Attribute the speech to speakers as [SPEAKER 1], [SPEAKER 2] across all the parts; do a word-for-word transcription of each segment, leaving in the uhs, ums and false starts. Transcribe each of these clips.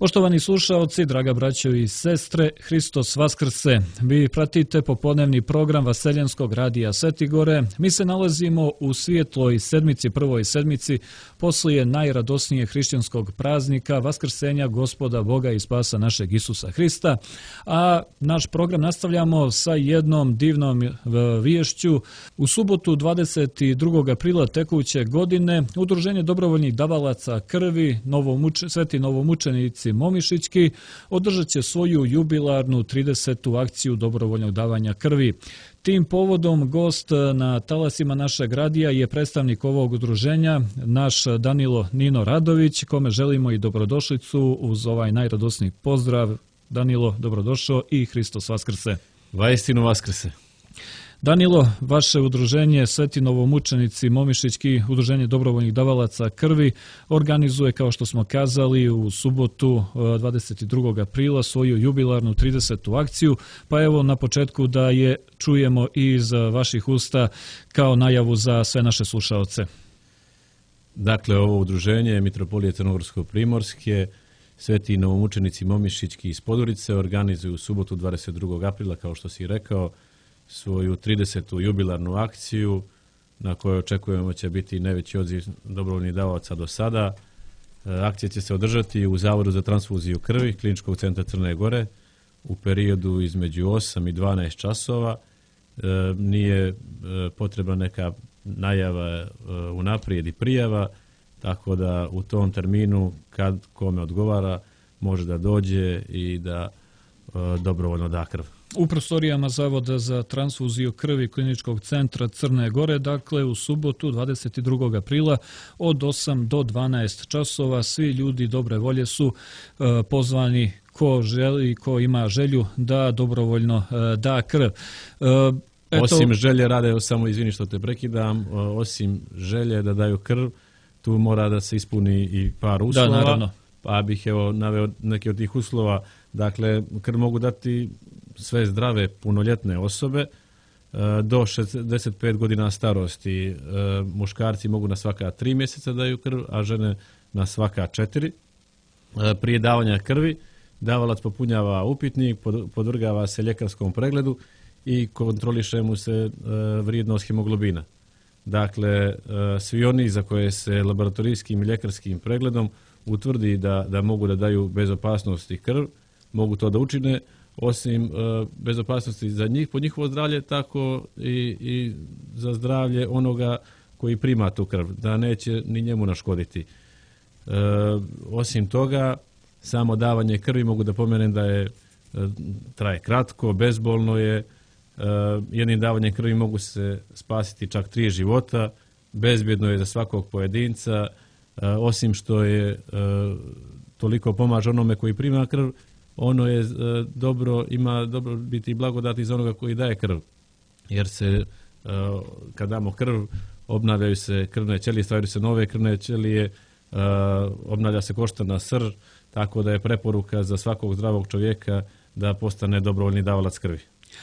[SPEAKER 1] Poštovani slušaoci, draga braćo i sestre, Hristos Vaskrse. Vi pratite popodnevni program Vaseljenskog radija Svetigore. Mi se nalazimo u svijetloj sedmici, prvoj sedmici, poslije najradosnije hrišćanskog praznika Vaskrsenja Gospoda Boga i spasa našeg Isusa Hrista. A naš program nastavljamo sa jednom divnom viješću. U subotu dvadeset drugog aprila tekuće godine Udruženje dobrovoljnih davalaca krvi novomuč, Sveti novomučenici Momišićki održat će svoju jubilarnu tridesetu akciju dobrovoljnog davanja krvi. Tim povodom gost na talasima našeg radija je predstavnik ovog udruženja, naš Danilo Nino Radović, kome želimo i dobrodošlicu uz ovaj najradosniji pozdrav. Danilo, dobrodošao i Hristos Vaskrse.
[SPEAKER 2] Vaistinu Vaskrse.
[SPEAKER 1] Danilo, vaše udruženje Sveti novomučenici Momišićki, udruženje dobrovoljnih davalaca krvi, organizuje, kao što smo kazali, u subotu dvadeset drugog aprila svoju jubilarnu tridesetu akciju, pa evo na početku da je čujemo iz vaših usta kao najavu za sve naše slušaoce.
[SPEAKER 2] Dakle, ovo udruženje je Mitropolije Crnogorsko-Primorske, Sveti novomučenici Momišićki iz Podgorice organizuju u subotu dvadeset drugog aprila, kao što si rekao, svoju tridesetu jubilarnu akciju na kojoj očekujemo će biti najveći odziv dobrovoljnih davalaca do sada. Akcija će se održati u Zavodu za transfuziju krvi Kliničkog centra Crne Gore u periodu između osam i dvanaest časova. Nije potrebna neka najava unaprijed i prijava, tako da u tom terminu kad kome odgovara može da dođe i da dobrovoljno da krv.
[SPEAKER 1] U prostorijama Zavoda za transfuziju krvi Kliničkog centra Crne Gore, dakle u subotu dvadeset drugog aprila od osam do dvanaest časova, svi ljudi dobre volje su e, pozvani ko želi, ko ima želju da dobrovoljno e, da krv. E, eto...
[SPEAKER 2] Osim želje rade, samo izvini što te prekidam, osim želje da daju krv, tu mora da se ispuni i par uslova.
[SPEAKER 1] Da, naravno.
[SPEAKER 2] Pa bih evo naveo neke od tih uslova. Dakle, krv mogu dati sve zdrave punoljetne osobe do šezdeset pet godina starosti. Muškarci mogu na svaka tri mjeseca daju krv, a žene na svaka četiri. Prije davanja krvi davalac popunjava upitnik, podvrgava se ljekarskom pregledu i kontroliše mu se vrijednost hemoglobina. Dakle, svi oni za koje se laboratorijskim i ljekarskim pregledom utvrdi da, da mogu da daju bez opasnosti krv, mogu to da učine, osim e, bez opasnosti za njih, po njihovo zdravlje, tako i, i za zdravlje onoga koji prima tu krv, da neće ni njemu naškoditi. E, osim toga, samo davanje krvi mogu da pomenem da je e, traje kratko, bezbolno je, e, jednim davanjem krvi mogu se spasiti čak tri života, bezbjedno je za svakog pojedinca, e, osim što je e, toliko pomaže onome koji prima krv, ono je e, dobro, ima dobro biti blagodati za onoga koji daje krv. Jer se, e, kad damo krv, obnavljaju se krvne ćelije, stvaraju se nove krvne ćelije, e, obnavlja se koštana srž, tako da je preporuka za svakog zdravog čovjeka da postane dobrovoljni davalac krvi.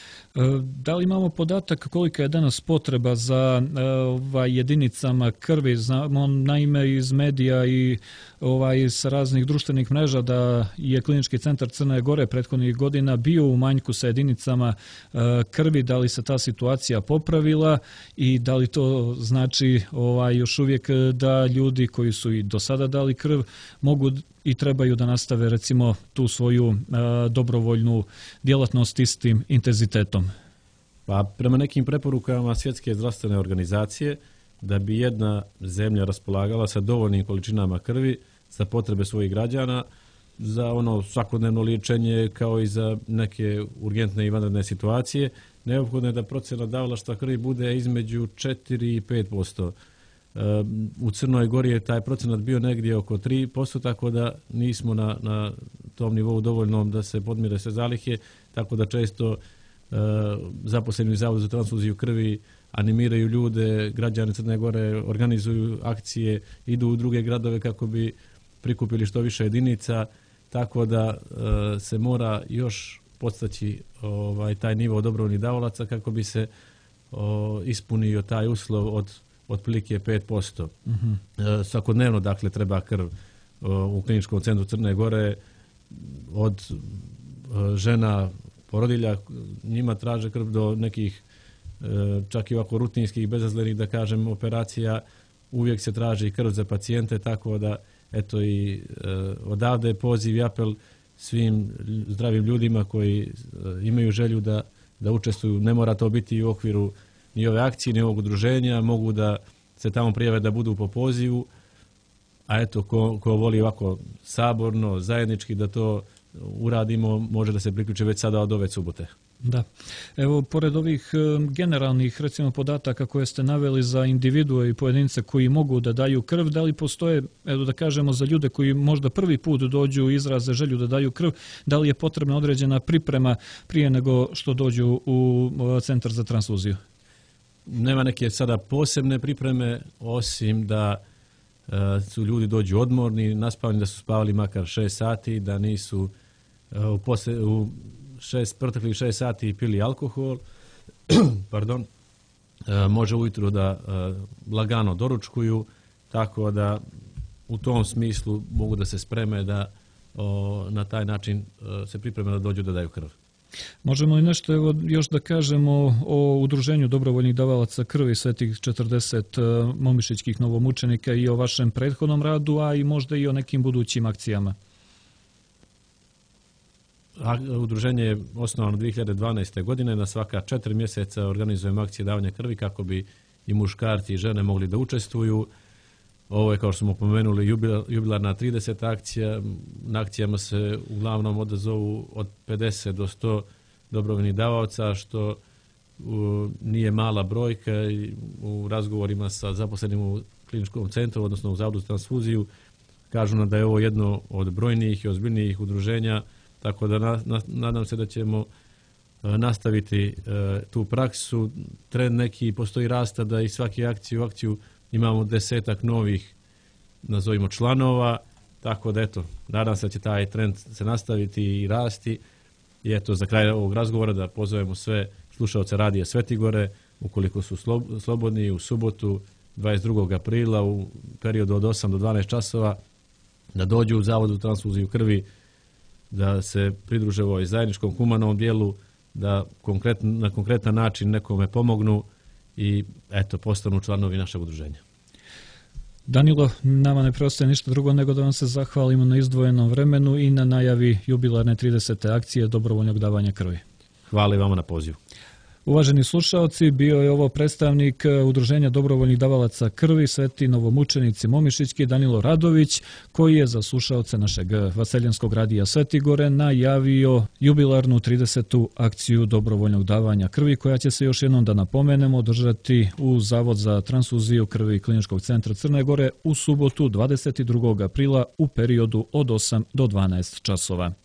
[SPEAKER 1] Da li imamo podatak kolika je danas potreba za ovaj, jedinicama krvi? Znamo naime iz medija i ovaj, s raznih društvenih mreža da je Klinički centar Crne Gore prethodnih godina bio u manjku sa jedinicama krvi. Da li se ta situacija popravila i da li to znači ovaj, još uvijek da ljudi koji su i do sada dali krv mogu i trebaju da nastave recimo tu svoju a, dobrovoljnu djelatnost istim intenzitetom?
[SPEAKER 2] Pa prema nekim preporukama Svjetske zdravstvene organizacije, da bi jedna zemlja raspolagala sa dovoljnim količinama krvi za potrebe svojih građana, za ono svakodnevno liječenje kao i za neke urgentne i vanredne situacije, neophodno je da procjena davalaštva krvi bude između četiri i pet posto. U Crnoj Gori je taj procenat bio negdje oko tri posto, tako da nismo na, na tom nivou dovoljnom da se podmire sve zalihe, tako da često e, zaposleni u Zavodu za transfuziju krvi animiraju ljude, građani Crne Gore organizuju akcije, idu u druge gradove kako bi prikupili što više jedinica, tako da e, se mora još podstaći ovaj, taj nivo dobrovoljnih davalaca kako bi se o, ispunio taj uslov od otprilike pet posto. Uh-huh. E, svakodnevno dakle treba krv o, u Kliničkom centru Crne Gore. od žena, porodilja, njima traže krv do nekih čak i ovako rutinskih, bezazlenih, da kažem, operacija, uvijek se traži krv za pacijente, tako da eto i odavde je poziv i apel svim zdravim ljudima koji imaju želju da, da učestvuju. Ne mora to biti u okviru ni ove akcije, ni ovog udruženja, mogu da se tamo prijave da budu po pozivu, a eto ko, ko voli ovako saborno, zajednički da to uradimo, može da se priključe već sada od ove subote.
[SPEAKER 1] Da. Evo, pored ovih generalnih, recimo, podataka koje ste naveli za individue i pojedince koji mogu da daju krv, da li postoje, evo da kažemo, za ljude koji možda prvi put dođu izraze želju da daju krv, da li je potrebna određena priprema prije nego što dođu u centar za transfuziju?
[SPEAKER 2] Nema neke sada posebne pripreme, osim da uh, su ljudi dođu odmorni, naspavani, da su spavali makar šest sati, da nisu uh, u, posle, u šest, proteklih šest sati pili alkohol, pardon, uh, može ujutro da uh, lagano doručkuju, tako da u tom smislu mogu da se spreme da uh, na taj način uh, se pripreme da dođu da daju krv.
[SPEAKER 1] Možemo li nešto evo, još da kažemo o udruženju dobrovoljnih davalaca krvi Svetih četrdeset momišićkih novomučenika i o vašem prethodnom radu, a i možda i o nekim budućim akcijama?
[SPEAKER 2] Udruženje je osnovano dvije hiljade dvanaeste. godine. Na svaka četiri mjeseca organizujemo akcije davanja krvi kako bi i muškarci i žene mogli da učestvuju. Ovo je, kao što smo pomenuli, jubilarna trideseta akcija. Na akcijama se uglavnom odazovu od pedeset do sto dobrovoljnih davaoca, što u, nije mala brojka. I u razgovorima sa zaposlenim u kliničkom centru, odnosno u Zavodu za transfuziju, kažu nam da je ovo jedno od brojnijih i ozbiljnijih udruženja, tako da na, na, nadam se da ćemo a, nastaviti a, tu praksu. Trend neki postoji rasta da i svaki akciju u akciju imamo desetak novih, nazovimo, članova, tako da eto, nadam se da će taj trend se nastaviti i rasti. I eto, za kraj ovog razgovora da pozovemo sve slušaoce Radija Svetigore, ukoliko su slobodni, u subotu dvadeset drugog aprila u periodu od osam do dvanaest časova, da dođu u Zavodu transfuziju krvi, da se pridruže ovoj zajedničkom humanom dijelu, da konkret, na konkretan način nekome pomognu i eto, postanu članovi našeg udruženja.
[SPEAKER 1] Danilo, nama ne preostaje ništa drugo nego da vam se zahvalimo na izdvojenom vremenu i na najavi jubilarne tridesete akcije dobrovoljnog davanja krvi.
[SPEAKER 2] Hvala i vama na pozivu.
[SPEAKER 1] Uvaženi slušaoci, bio je ovo predstavnik Udruženja dobrovoljnih davalaca krvi Sveti novomučenici momišićki Danilo Radović, koji je za slušaoce našeg Vaseljenskog radija Svetigore najavio jubilarnu tridesetu akciju dobrovoljnog davanja krvi, koja će se, još jednom da napomenemo, održati u Zavod za transfuziju krvi Kliničkog centra Crne Gore u subotu dvadeset drugog aprila u periodu od osam do dvanaest časova.